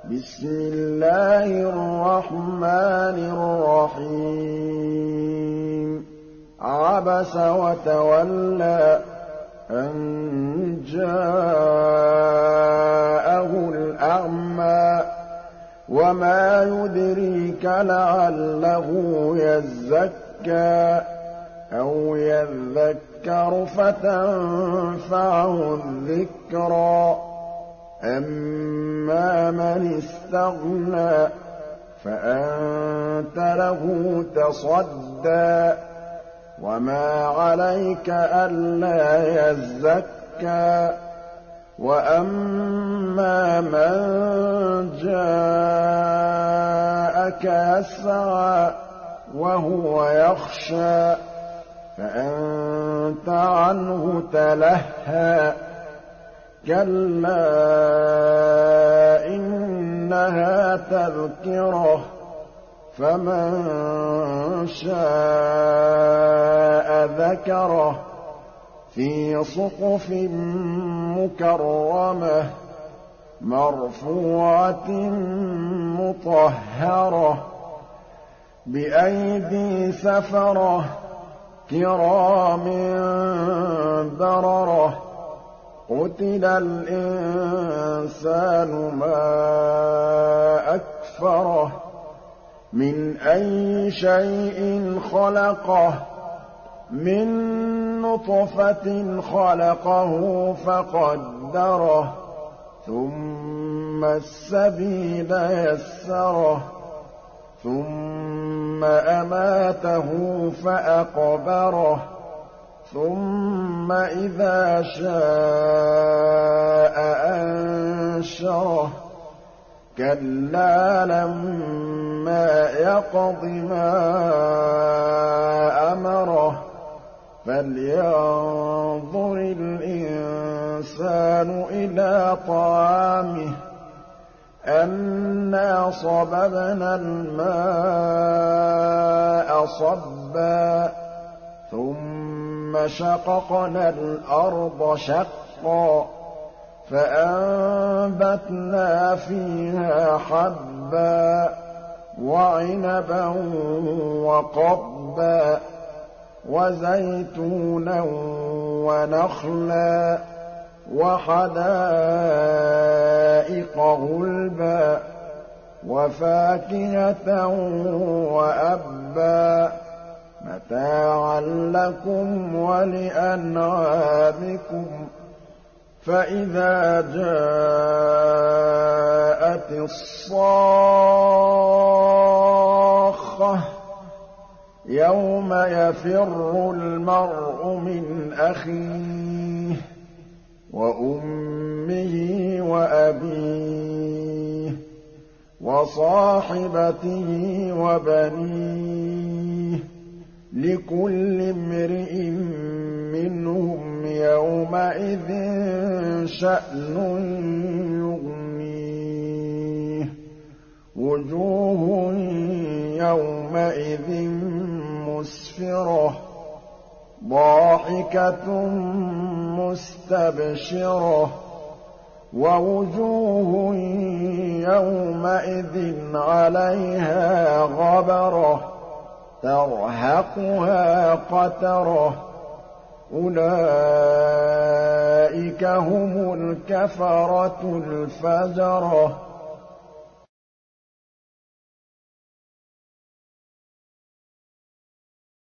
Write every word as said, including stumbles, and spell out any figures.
بسم الله الرحمن الرحيم عبس وتولى أن جاءه الأعمى وما يدريك لعله يزكى أو يذكر فتنفعه الذكرى أما من استغنى فأنت له تصدى وما عليك ألا يزكى وأما من جاءك يسعى وهو يخشى فأنت عنه تلهى كلا إنها تذكرة فمن شاء ذكره في صحف مكرمة مرفوعة مطهرة بأيدي سفرة كرام بررة قتل الإنسان ما أكفره من أي شيء خلقه من نطفة خلقه فقدره ثم السبيل يسره ثم أماته فأقبره ثم إذا شاء أنشره كلا لما يقض ما أمره فلينظر الإنسان إلى طعامه أنا صببنا الماء صبا ثم شققنا الأرض شقا فأنبتنا فيها حبا وعنبا وقضبا وزيتونا ونخلا وحدائق غلبا وفاكهة وأبا متاعا لكم ولأنعامكم فإذا جاءت الصاخة يوم يفر المرء من أخيه وأمه وأبيه وصاحبته وبنيه لكل امرئ منهم يومئذ شأن يغنيه وجوه يومئذ مسفرة ضاحكة مستبشرة ووجوه يومئذ عليها غبرة ترهقها قترة أولئك هم الكفرة الفجرة